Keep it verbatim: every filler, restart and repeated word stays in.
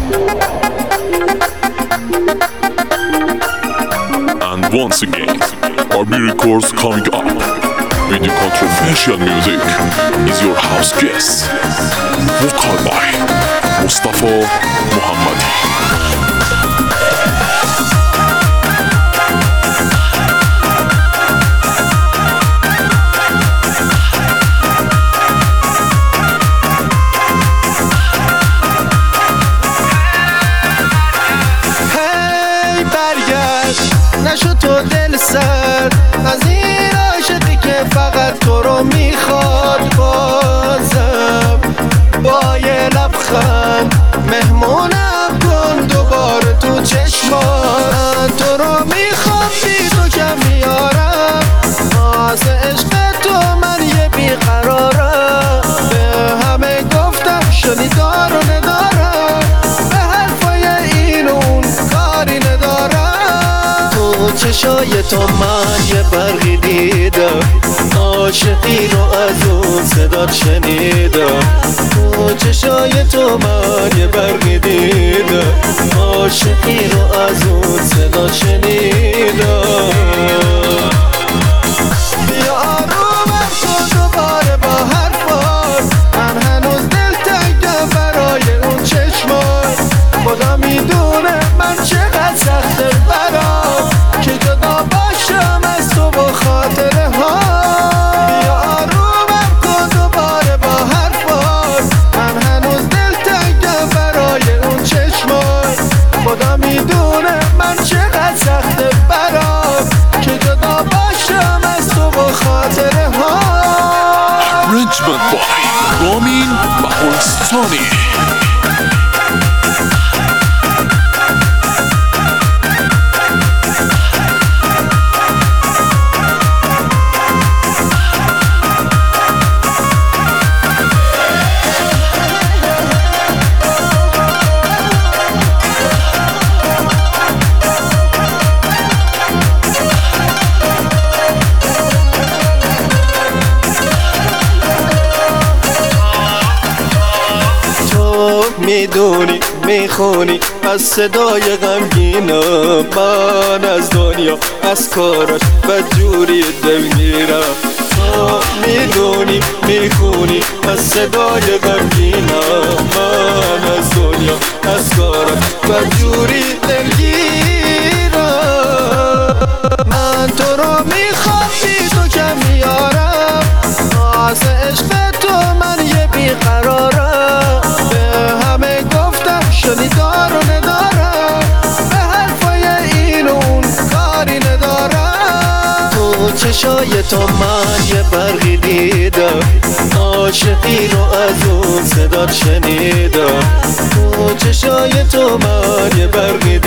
And once again, R B Records coming up with the controversial music is your house guest, vocal by Mustafa Muhammadi. نشو تو دل سر از این عاشقی که فقط تو رو میخواد، بازم با یه لبخند مهمونم کن دوباره تو چشمان. تو رو میخوام بی تو کم میارم، از عشق تو من یه بیقرارم. به همه گفتم شنیدار و ندارم، به حرفای این اون کاری ندارم. چشای تو من یه برقی دیدم، عاشقی رو از اون صدات شنیدم. تو چشای تو من یه برقی دیدم، عاشقی رو از اون صدات شنیدم. بیا آرومم کن دوباره با حرفات، من هنوز دلتنگم برای اون چشمات. خدا میدونه من چقدر سخته برام که جدا باشم از تو با خاطره ها. بیا آرومم کن دوباره با حرفات، من هنوز دلتنگم برای اون چشمات. خدا میدونه من چقدر سخته برام که جدا باشم از تو با خاطره ها. Arrangement by رامین بهارستانی. میدونی میخونی از صدای غمگینم، من از دنیا از کارش بدجوری دلگیرم. تو میدونی میخونی از صدای غمگینم، من از دنیا از کارش بدجوری دلگیرم. من تو رو میخوام بی تو کم میارم، از عشق تو من یه بیقرارم. به همه گفتم شنیدار و ندارم، به حرفای این اون کاری ندارم. تو چشای تو من یه برقی دیدم، عاشقی رو از اون صدات شنیدم. تو چشای تو من یه برقی